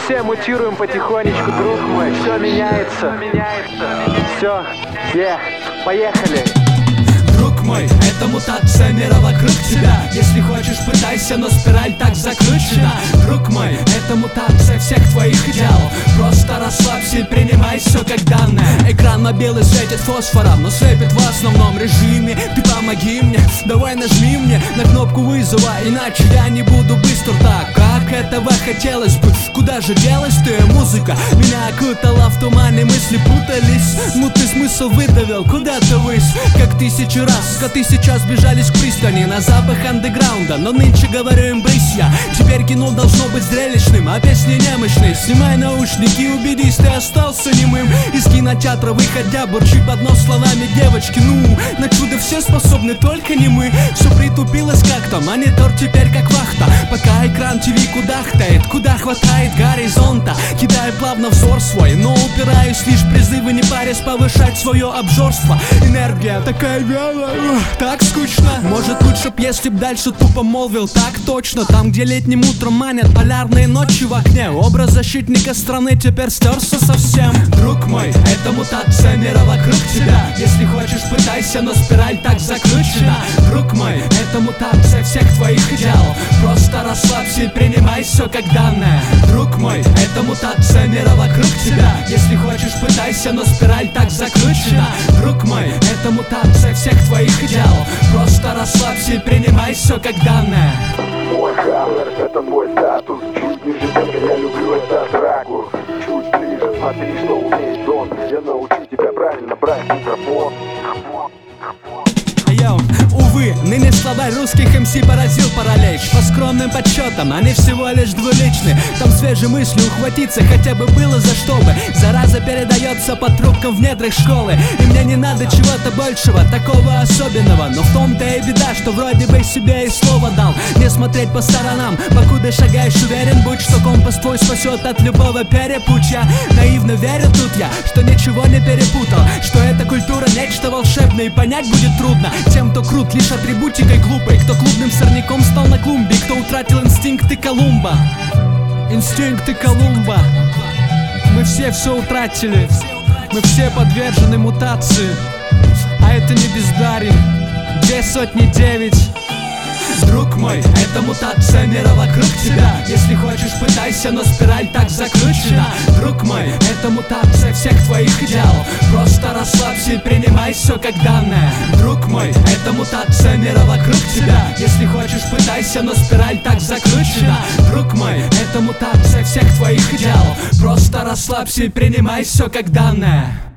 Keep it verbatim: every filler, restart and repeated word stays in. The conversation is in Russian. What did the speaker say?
все мутируем потихонечку, друг мой. Все меняется. Все, yeah, поехали. Друг мой, это мутация мира вокруг тебя. Если хочешь, пытайся, но спираль так заключена. Друг мой, это мутация всех твоих идеалов. Просто расслабься и принимай все как данное. Экран мобилы светит фосфором, но слепит в основном режиме. Ты помоги мне, давай нажми мне на кнопку вызова, иначе я не буду быстро так, как этого хотелось бы. Куда же делась ты, музыка? Меня окутала в тумане, мысли путались. Мутный смысл выдавил куда-то ввысь, как тысячу раз. Коты сейчас бежались к пристани на запах андеграунда, но нынче говорю им брысь я. Теперь кино должно быть зрелищным, а песни немощные. Снимай наушники, убедись, ты остался немым. Из кинотеатра выходя, бурчи под нос словами девочки. Ну, на чудо все способны, только не мы. Все притупилось как-то, монитор теперь как вахта. Пока экран ТВ кудахтает, куда хватает горизонта. Кидаю плавно взор свой, но упираюсь лишь призывы, не парясь повышать свое обжорство. Энергия такая вялая, так скучно. Может лучше б, если б дальше тупо молвил так точно. Там, где летним утром манят полярные ночи в окне, образ защитника страны теперь стерся совсем. Друг мой, это мутация мира вокруг тебя. Если хочешь, пытайся, но спираль так заключена. Друг мой, это мутация всех твоих идеалов. Просто расслабься и принимай все как данное. Друг мой, это мутация мира вокруг тебя. Если хочешь, пытайся, но спираль так заключена. Друг мой, это мутация всех твоих идеалов. Просто расслабься и принимай все как данное. Мой жанр, это мой статус. Чуть ниже тебя, я люблю этот ракурс. Чуть ближе, смотри, что умеет он. Я научу тебя правильно брать микрофон. Йоу, увы, ныне словарь русских эм си поразил паралич. По скромным подсчетам, они всего лишь двуличны. Там свежие мысли, ухватиться хотя бы было за что бы. Зараза передается по трубкам в недрах школы. И мне не надо чего-то большего, такого особенного. Но в том-то и беда, что вроде бы себе и слово дал. Не смотреть по сторонам, покуда шагаешь уверен, будь, что компас твой спасет от любого перепутья. Наивно верю тут я, что ничего не перепутал, что эта культура нечто волшебное, и понять будет трудно тем, кто крут лишь атрибутикой глупой, кто клубным сорняком стал на клумбе, кто утратил инстинкты Колумба. Инстинкты Колумба. Мы все все утратили. Мы все подвержены мутации. А это не бездарье. Две сотни девять. Друг мой, это мутация мира вокруг тебя. Если хочешь, пытайся, но спираль так заключена. Друг мой, это мутация всех твоих идеалов. Просто расслабься и принимай все как данное. Друг мой, это мутация мира вокруг тебя. Если хочешь, пытайся, но спираль так заключена. Друг мой, это мутация всех твоих идеалов. Просто расслабься и принимай все как данное.